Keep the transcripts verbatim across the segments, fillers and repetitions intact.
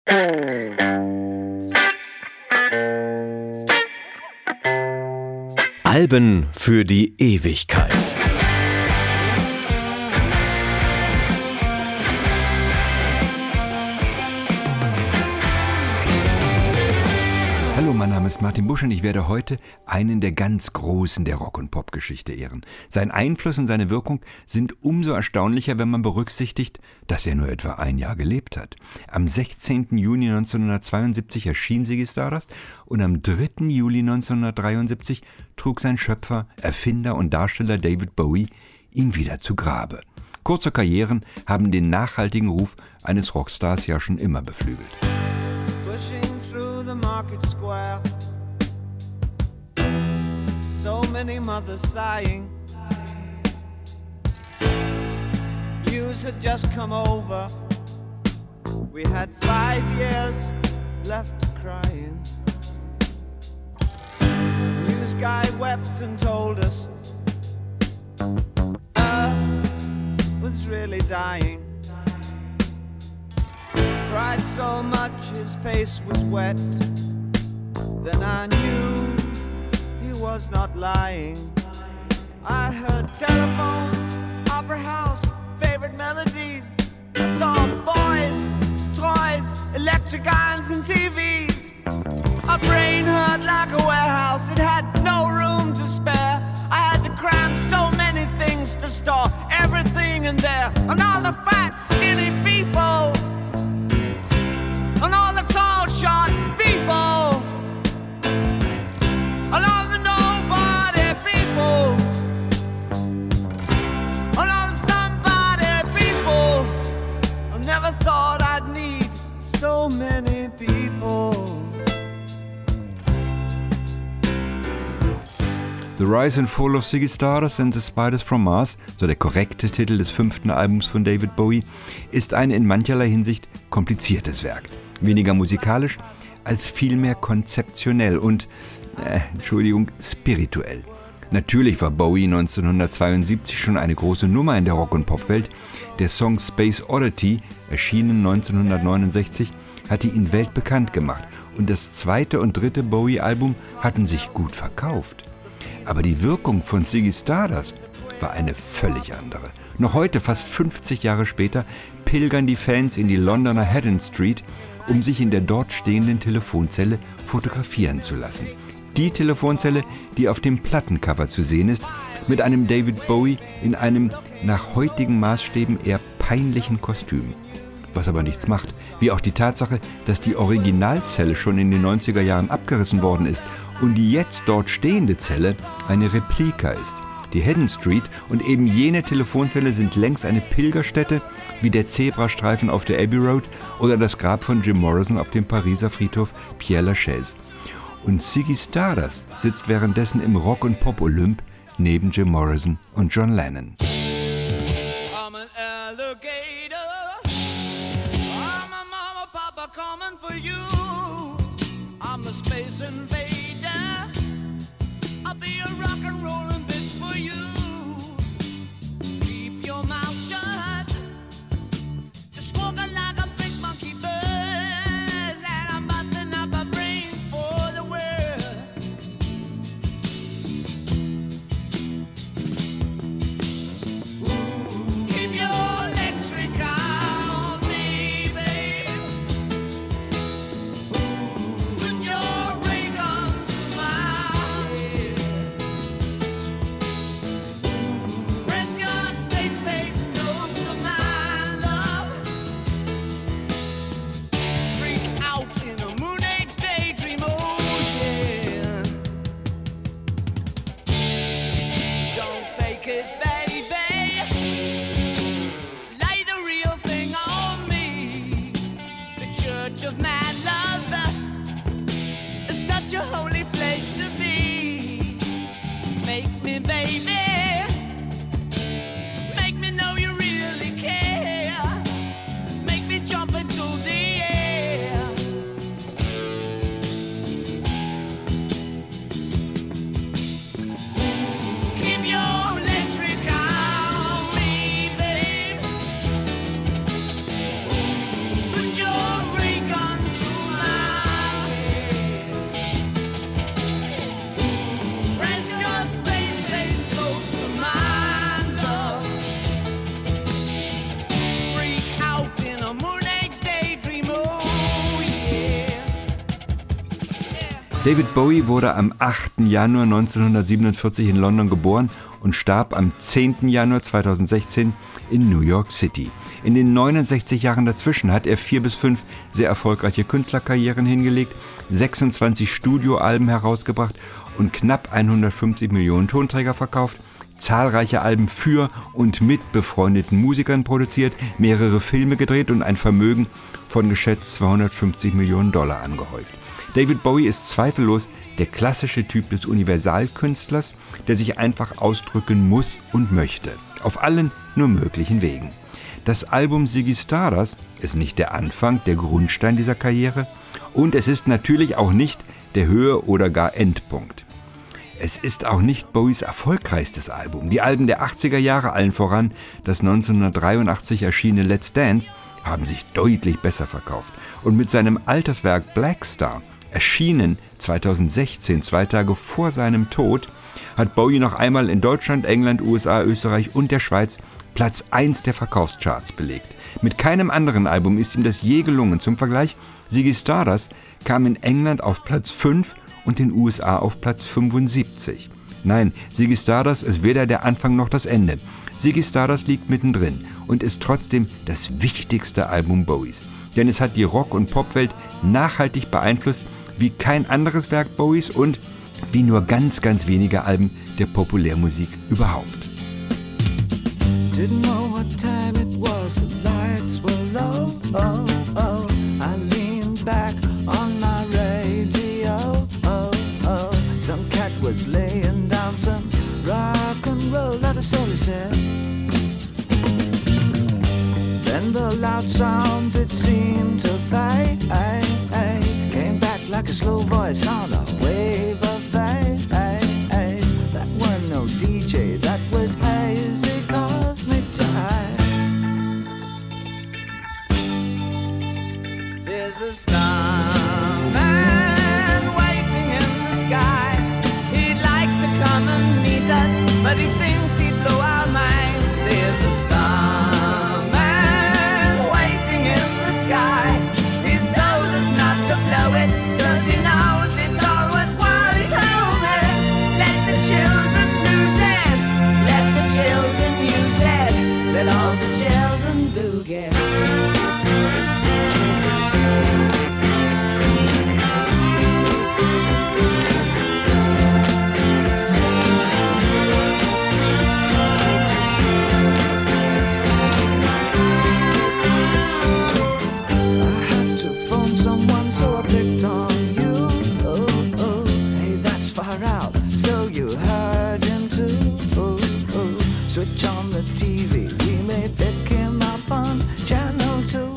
Alben für die Ewigkeit. Hallo, mein Name ist Martin Busch und ich werde heute einen der ganz Großen der Rock- und Popgeschichte ehren. Sein Einfluss und seine Wirkung sind umso erstaunlicher, wenn man berücksichtigt, dass er nur etwa ein Jahr gelebt hat. Am sechzehnten Juni neunzehnhundertzweiundsiebzig erschien Ziggy Stardust und am dritten Juli neunzehnhundertdreiundsiebzig trug sein Schöpfer, Erfinder und Darsteller David Bowie ihn wieder zu Grabe. Kurze Karrieren haben den nachhaltigen Ruf eines Rockstars ja schon immer beflügelt. The market square, so many mothers sighing. News had just come over. We had five years left crying. News guy wept and told us Earth was really dying. Cried so much his face was wet. Then I knew he was not lying. I heard telephones, opera house, favorite melodies. I saw boys, toys, electric irons and T Vs. My brain hurt like a warehouse, it had no room to spare. I had to cram so many things to store everything in there. And all the fat, skinny people, and all the tall, short people, and all the nobody people, and all the somebody people. I never thought I'd need so many people. The Rise and Fall of Ziggy Stardust and the Spiders from Mars, so der korrekte Titel des fünften Albums von David Bowie, ist ein in mancherlei Hinsicht kompliziertes Werk. Weniger musikalisch, als vielmehr konzeptionell und, äh, Entschuldigung, spirituell. Natürlich war Bowie neunzehnhundertzweiundsiebzig schon eine große Nummer in der Rock- und Popwelt. Der Song Space Oddity, erschienen neunzehnhundertneunundsechzig, hatte ihn weltbekannt gemacht und das zweite und dritte Bowie-Album hatten sich gut verkauft. Aber die Wirkung von Ziggy Stardust war eine völlig andere. Noch heute, fast fünfzig Jahre später, pilgern die Fans in die Londoner Haddon Street, um sich in der dort stehenden Telefonzelle fotografieren zu lassen. Die Telefonzelle, die auf dem Plattencover zu sehen ist, mit einem David Bowie in einem nach heutigen Maßstäben eher peinlichen Kostüm. Was aber nichts macht, wie auch die Tatsache, dass die Originalzelle schon in den neunziger Jahren abgerissen worden ist und die jetzt dort stehende Zelle eine Replika ist. Die Haddon Street und eben jene Telefonzelle sind längst eine Pilgerstätte wie der Zebrastreifen auf der Abbey Road oder das Grab von Jim Morrison auf dem Pariser Friedhof Père Lachaise. Und Ziggy Stardust sitzt währenddessen im Rock- und Pop-Olymp neben Jim Morrison und John Lennon. I'm an alligator. I'm a mama, papa coming for you. I'm a space invader. I'll be a rock and rollin' bitch for you. Keep your mouth shut. Just walking like a big monkey bird. And I'm busting up my brains for the world. Keep your electric eye on me, baby. With your ray gun to my head. David Bowie wurde am achten Januar neunzehnhundertsiebenundvierzig in London geboren und starb am zehnten Januar zweitausendsechzehn in New York City. In den neunundsechzig Jahren dazwischen hat er vier bis fünf sehr erfolgreiche Künstlerkarrieren hingelegt, sechsundzwanzig Studioalben herausgebracht und knapp hundertfünfzig Millionen Tonträger verkauft, zahlreiche Alben für und mit befreundeten Musikern produziert, mehrere Filme gedreht und ein Vermögen von geschätzt zweihundertfünfzig Millionen Dollar angehäuft. David Bowie ist zweifellos der klassische Typ des Universalkünstlers, der sich einfach ausdrücken muss und möchte, auf allen nur möglichen Wegen. Das Album Ziggy Stardust ist nicht der Anfang, der Grundstein dieser Karriere und es ist natürlich auch nicht der Höhe- oder gar Endpunkt. Es ist auch nicht Bowies erfolgreichstes Album. Die Alben der achtziger Jahre, allen voran das neunzehnhundertdreiundachtzig erschienene Let's Dance, haben sich deutlich besser verkauft. Und mit seinem Alterswerk Black Star, erschienen zweitausendsechzehn, zwei Tage vor seinem Tod, hat Bowie noch einmal in Deutschland, England, U S A, Österreich und der Schweiz Platz eins der Verkaufscharts belegt. Mit keinem anderen Album ist ihm das je gelungen. Zum Vergleich, Ziggy Stardust kam in England auf Platz fünf und in den U S A auf Platz fünfundsiebzig. Nein, Ziggy Stardust ist weder der Anfang noch das Ende. Ziggy Stardust liegt mittendrin und ist trotzdem das wichtigste Album Bowies. Denn es hat die Rock- und Popwelt nachhaltig beeinflusst wie kein anderes Werk Bowies und wie nur ganz, ganz wenige Alben der Populärmusik überhaupt. Didn't know what time it was, the lights were low, oh, oh. I leaned back on my radio, oh, oh. Some cat was laying down some rock and roll, that is all he said. Then the loud sound, it seemed to fade, came back like a slow voice on a wave of fate. That weren't no D J, that was hazy cosmic jive. There's a starman waiting in the sky. He'd like to come and meet us, but he thinks he'd blow our minds. There's a starman waiting in the sky. He's told us not to blow it, 'cause he knows it's all worthwhile. He told me, let the children lose it, let the children use it, let all the children boogie. Switch on the T V, we may pick him up on channel two.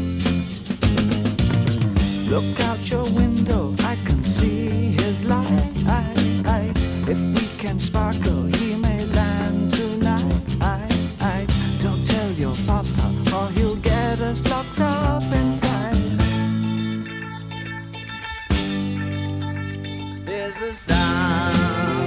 Look out your window, I can see his light. If we can sparkle, he may land tonight. Don't tell your papa, or he'll get us locked up in time. There's a star.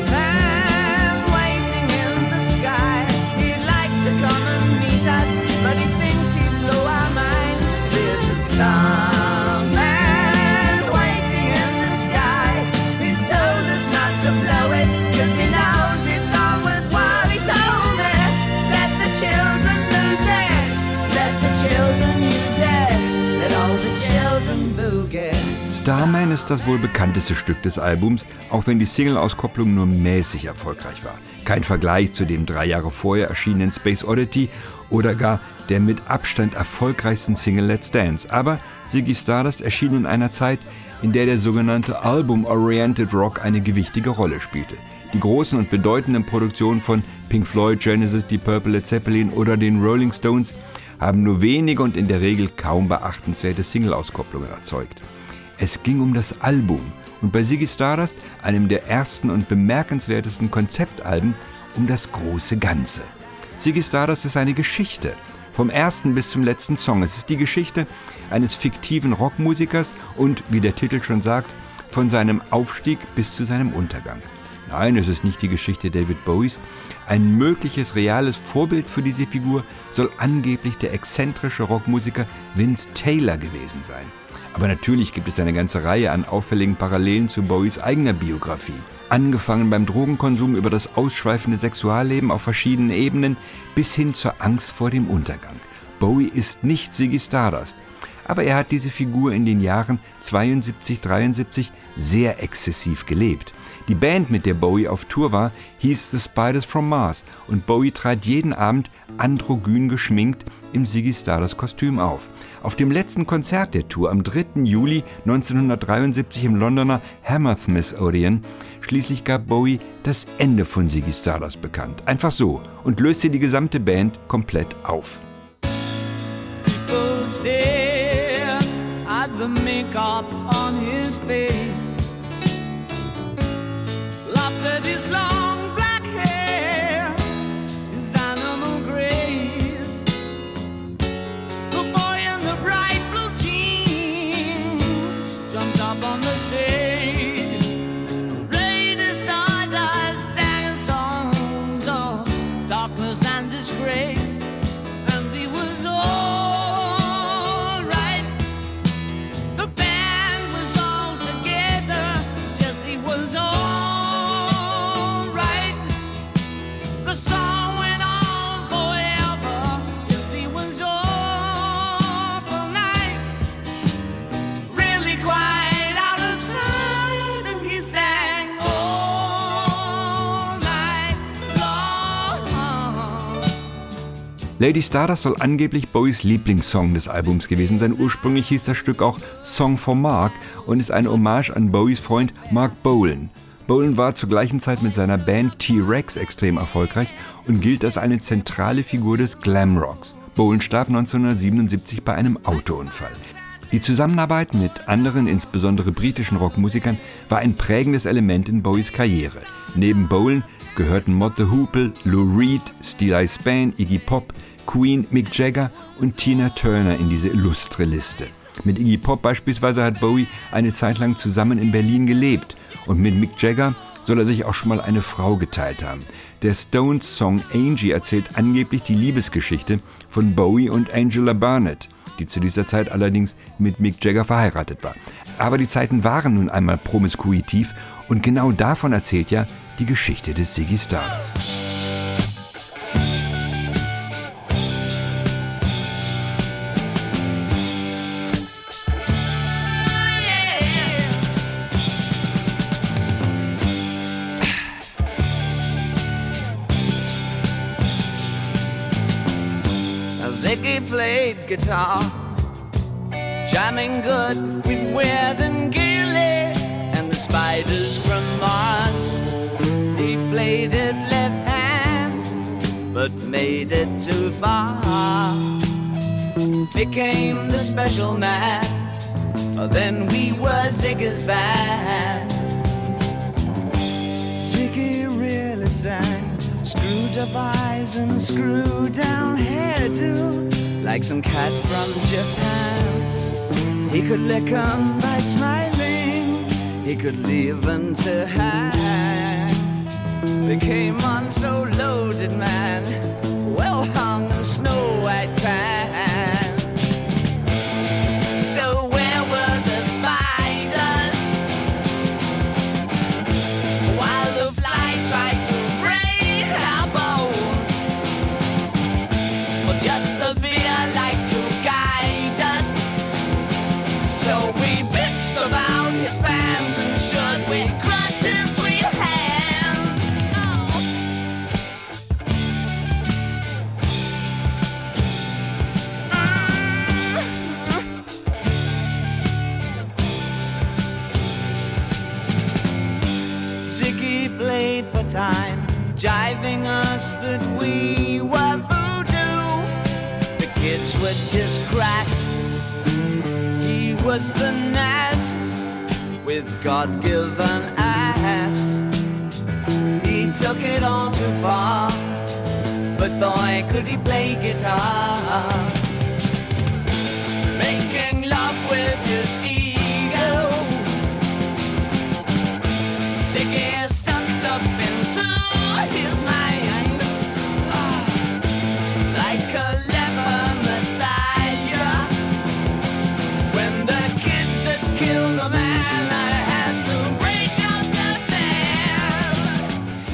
Starman ist das wohl bekannteste Stück des Albums, auch wenn die Single-Auskopplung nur mäßig erfolgreich war. Kein Vergleich zu dem drei Jahre vorher erschienenen Space Oddity oder gar der mit Abstand erfolgreichsten Single Let's Dance. Aber Ziggy Stardust erschien in einer Zeit, in der der sogenannte Album-Oriented Rock eine gewichtige Rolle spielte. Die großen und bedeutenden Produktionen von Pink Floyd, Genesis, Deep Purple, Led Zeppelin oder den Rolling Stones haben nur wenige und in der Regel kaum beachtenswerte Single-Auskopplungen erzeugt. Es ging um das Album und bei Ziggy Stardust, einem der ersten und bemerkenswertesten Konzeptalben, um das große Ganze. Ziggy Stardust ist eine Geschichte, vom ersten bis zum letzten Song. Es ist die Geschichte eines fiktiven Rockmusikers und, wie der Titel schon sagt, von seinem Aufstieg bis zu seinem Untergang. Nein, es ist nicht die Geschichte David Bowies. Ein mögliches reales Vorbild für diese Figur soll angeblich der exzentrische Rockmusiker Vince Taylor gewesen sein. Aber natürlich gibt es eine ganze Reihe an auffälligen Parallelen zu Bowies eigener Biografie. Angefangen beim Drogenkonsum über das ausschweifende Sexualleben auf verschiedenen Ebenen bis hin zur Angst vor dem Untergang. Bowie ist nicht Ziggy Stardust, aber er hat diese Figur in den Jahren zweiundsiebzig, dreiundsiebzig sehr exzessiv gelebt. Die Band, mit der Bowie auf Tour war, hieß The Spiders from Mars und Bowie trat jeden Abend androgyn geschminkt im Ziggy Stardust Kostüm auf. Auf dem letzten Konzert der Tour am dritten Juli neunzehnhundertdreiundsiebzig im Londoner Hammersmith Odeon schließlich gab Bowie das Ende von Ziggy Stardust bekannt. Einfach so und löste die gesamte Band komplett auf. People stare at the makeup on his face. Laughed at his long black hair, his animal grace. The boy in the bright blue jeans jumped up on the stage, played his stardust, sang songs of darkness and disgrace, and he was all right. The band was all together, yes, he was all. Lady Stardust soll angeblich Bowies Lieblingssong des Albums gewesen sein. Ursprünglich hieß das Stück auch Song for Mark und ist eine Hommage an Bowies Freund Mark Bolan. Bolan war zur gleichen Zeit mit seiner Band T-Rex extrem erfolgreich und gilt als eine zentrale Figur des Glamrocks. Bolan starb neunzehnhundertsiebenundsiebzig bei einem Autounfall. Die Zusammenarbeit mit anderen, insbesondere britischen Rockmusikern, war ein prägendes Element in Bowies Karriere. Neben Bolan gehörten Mott the Hoople, Lou Reed, Steely Span, Iggy Pop, Queen, Mick Jagger und Tina Turner in diese illustre Liste. Mit Iggy Pop beispielsweise hat Bowie eine Zeit lang zusammen in Berlin gelebt und mit Mick Jagger soll er sich auch schon mal eine Frau geteilt haben. Der Stones-Song Angie erzählt angeblich die Liebesgeschichte von Bowie und Angela Barnett, die zu dieser Zeit allerdings mit Mick Jagger verheiratet war. Aber die Zeiten waren nun einmal promiskuitiv und genau davon erzählt ja die Geschichte des Ziggy Stardust. Ziggy played guitar, jamming good with Weird and Gilly and the Spiders from Mars. He played it left hand, but made it too far. Became the special man, then we were Ziggy's band. Ziggy really sang, screwed up eyes and screwed down hairdo, like some cat from Japan. He could lick 'em by smiling, he could leave 'em to hang. They came on so loaded, man, well hung in snow white tan. So where were the spiders while the fly tried to break our bones? Or just the beer like to guide us? So we bitched about his fans and should we crush his sweet hands? Oh. Ziggy played for time, jiving us that we were voodoo. The kids were just crass, he was the Nas with God-given ass. He took it all too far, but boy could he play guitar. Making love with his ego, Ziggy sucked up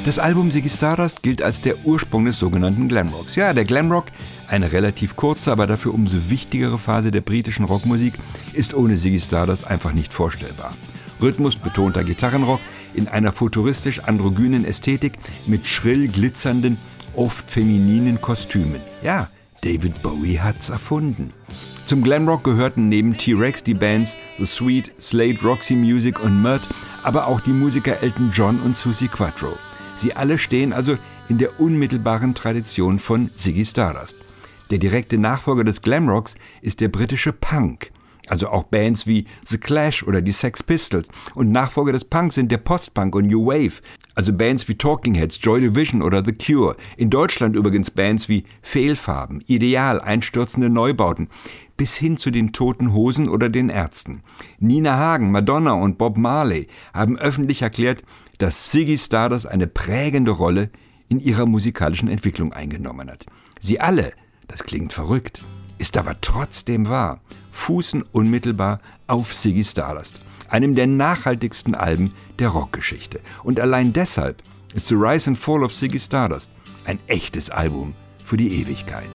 Das Album Ziggy Stardust gilt als der Ursprung des sogenannten Glamrocks. Ja, der Glamrock, eine relativ kurze, aber dafür umso wichtigere Phase der britischen Rockmusik, ist ohne Ziggy Stardust einfach nicht vorstellbar. Rhythmusbetonter Gitarrenrock in einer futuristisch-androgynen Ästhetik mit schrill glitzernden, oft femininen Kostümen. Ja, David Bowie hat's erfunden. Zum Glamrock gehörten neben T-Rex die Bands The Sweet, Slade, Roxy Music und Mutt, aber auch die Musiker Elton John und Suzi Quatro. Sie alle stehen also in der unmittelbaren Tradition von Ziggy Stardust. Der direkte Nachfolger des Glamrocks ist der britische Punk, also auch Bands wie The Clash oder die Sex Pistols. Und Nachfolger des Punks sind der Post-Punk und New Wave, also Bands wie Talking Heads, Joy Division oder The Cure. In Deutschland übrigens Bands wie Fehlfarben, Ideal, Einstürzende Neubauten, bis hin zu den Toten Hosen oder den Ärzten. Nina Hagen, Madonna und Bob Marley haben öffentlich erklärt, dass Ziggy Stardust eine prägende Rolle in ihrer musikalischen Entwicklung eingenommen hat. Sie alle, das klingt verrückt, ist aber trotzdem wahr, fußen unmittelbar auf Ziggy Stardust, einem der nachhaltigsten Alben der Rockgeschichte. Und allein deshalb ist The Rise and Fall of Ziggy Stardust ein echtes Album für die Ewigkeit.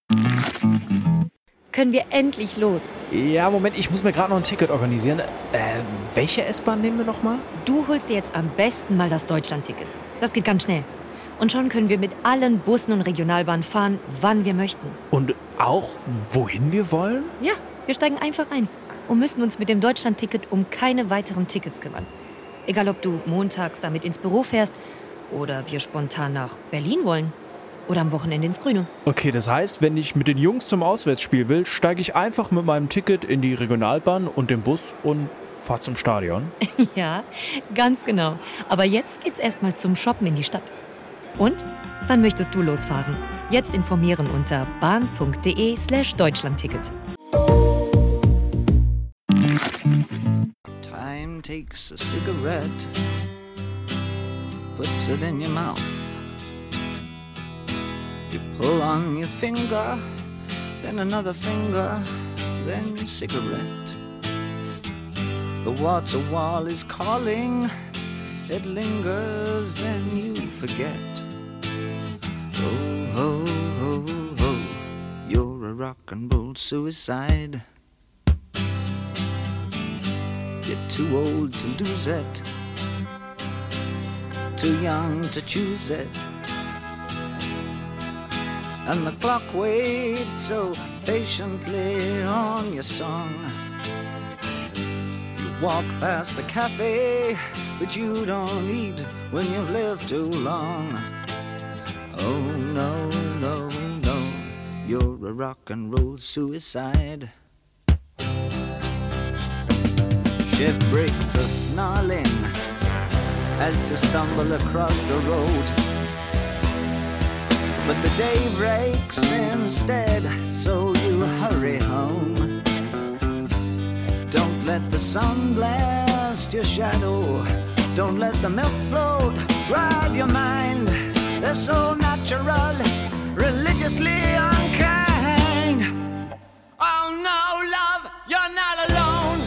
Können wir endlich los? Ja, Moment, ich muss mir gerade noch ein Ticket organisieren. Äh, welche S-Bahn nehmen wir nochmal? Du holst dir jetzt am besten mal das Deutschland-Ticket. Das geht ganz schnell. Und schon können wir mit allen Bussen und Regionalbahnen fahren, wann wir möchten. Und auch wohin wir wollen? Ja, wir steigen einfach ein und müssen uns mit dem Deutschland-Ticket um keine weiteren Tickets kümmern. Egal, ob du montags damit ins Büro fährst oder wir spontan nach Berlin wollen. Oder am Wochenende ins Grüne. Okay, das heißt, wenn ich mit den Jungs zum Auswärtsspiel will, steige ich einfach mit meinem Ticket in die Regionalbahn und den Bus und fahre zum Stadion. Ja, ganz genau. Aber jetzt geht's erstmal zum Shoppen in die Stadt. Und? Wann möchtest du losfahren? Jetzt informieren unter bahn.de slash Deutschlandticket. Time takes a cigarette, puts it in your mouth. You pull on your finger, then another finger, then a cigarette. The water wall is calling, it lingers, then you forget. Oh, ho, ho, ho, you're a rock and roll suicide. You're too old to lose it, too young to choose it. And the clock waits so patiently on your song. You walk past the cafe, but you don't eat when you've lived too long. Oh no, no, no, you're a rock and roll suicide. Shift break the snarling as you stumble across the road. But the day breaks instead, so you hurry home. Don't let the sun blast your shadow. Don't let the milk float rob your mind. They're so natural, religiously unkind. Oh no, love, you're not alone.